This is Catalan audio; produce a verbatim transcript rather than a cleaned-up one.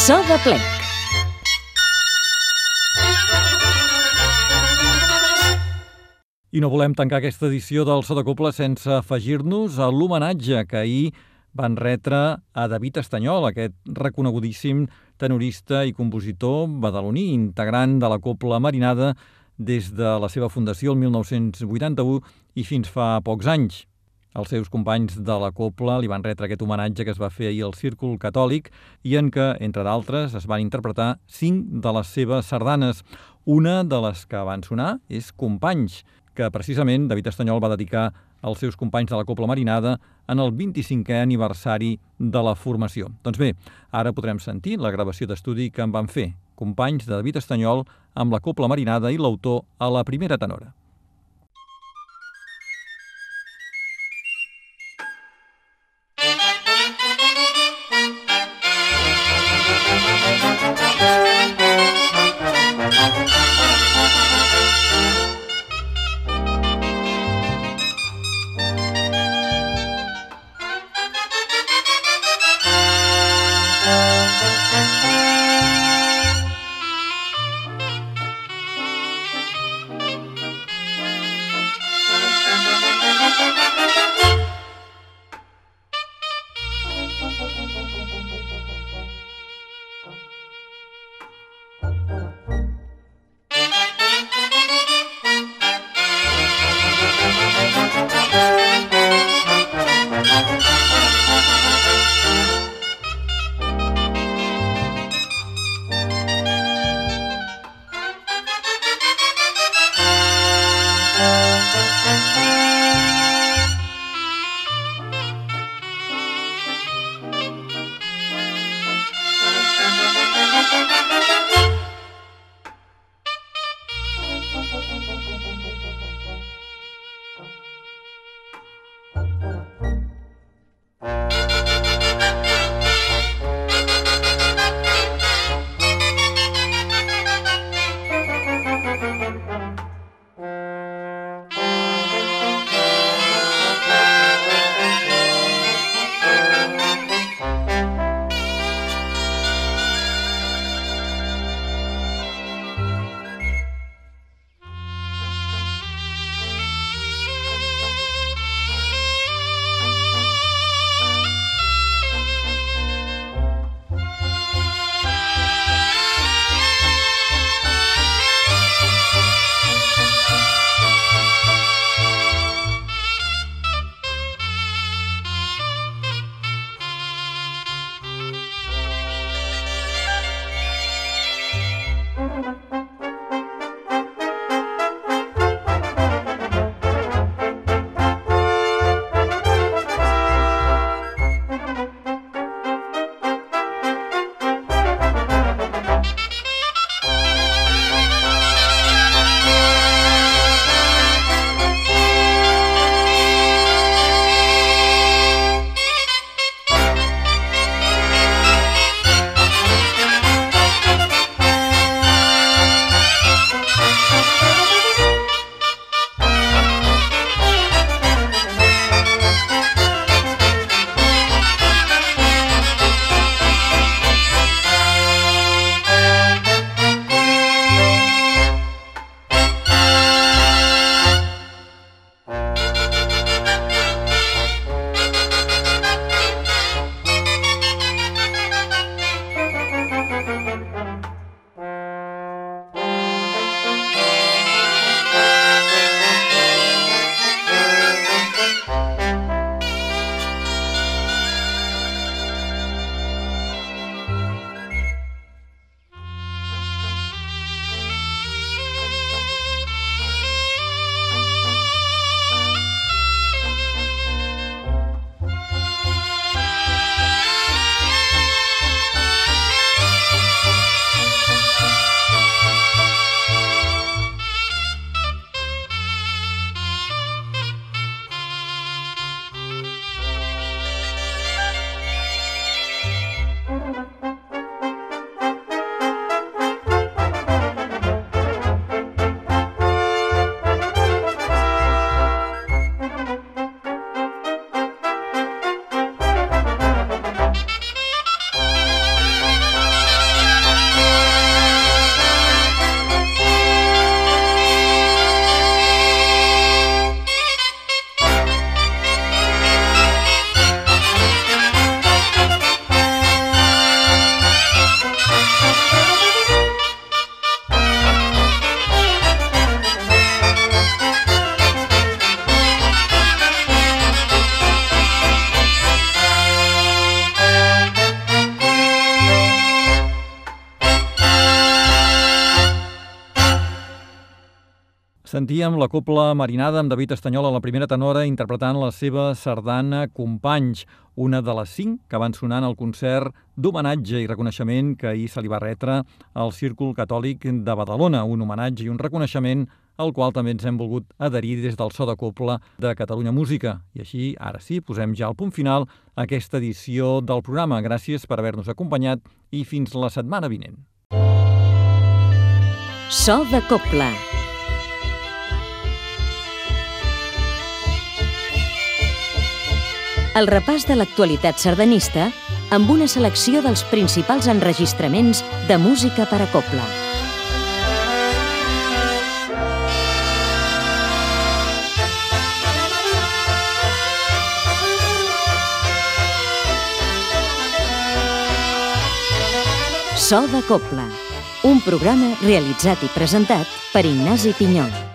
So de plec. I no volem tancar aquesta edició del So de Coble sense afegir-nos a l'homenatge que ahir van retre a David Estanyol, aquest reconegudíssim tenorista i compositor badaloní, integrant de la Cobla Marinada des de la seva fundació el mil nou-cents vuitanta-u i fins fa pocs anys. Els seus companys de la Cobla li van retre aquest homenatge que es va fer ahir al Círcul Catòlic i en què, entre d'altres, es van interpretar cinc de les seves sardanes. Una de les que van sonar és Companys, que precisament David Estanyol va dedicar als seus companys de la Cobla Marinada en el vint-i-cinquè aniversari de la formació. Doncs bé, ara podrem sentir la gravació d'estudi que en van fer companys de David Estanyol amb la Cobla Marinada i l'autor a la primera tenora. sentíem la Cobla Marinada amb David Estanyola, la primera tenora, interpretant la seva sardana Companys, una de les cinc que van sonar en el concert d'homenatge i reconeixement que ahir se li va retre al Círcul Catòlic de Badalona, un homenatge i un reconeixement al qual també ens hem volgut adherir des del So de Cobla de Catalunya Música. I així, ara sí, posem ja al punt final a aquesta edició del programa. Gràcies per haver-nos acompanyat i fins la setmana vinent. So de Cobla. El repàs de l'actualitat sardanista amb una selecció dels principals enregistraments de música per a cobla. So de Cobla, un programa realitzat i presentat per Ignasi Pinyol.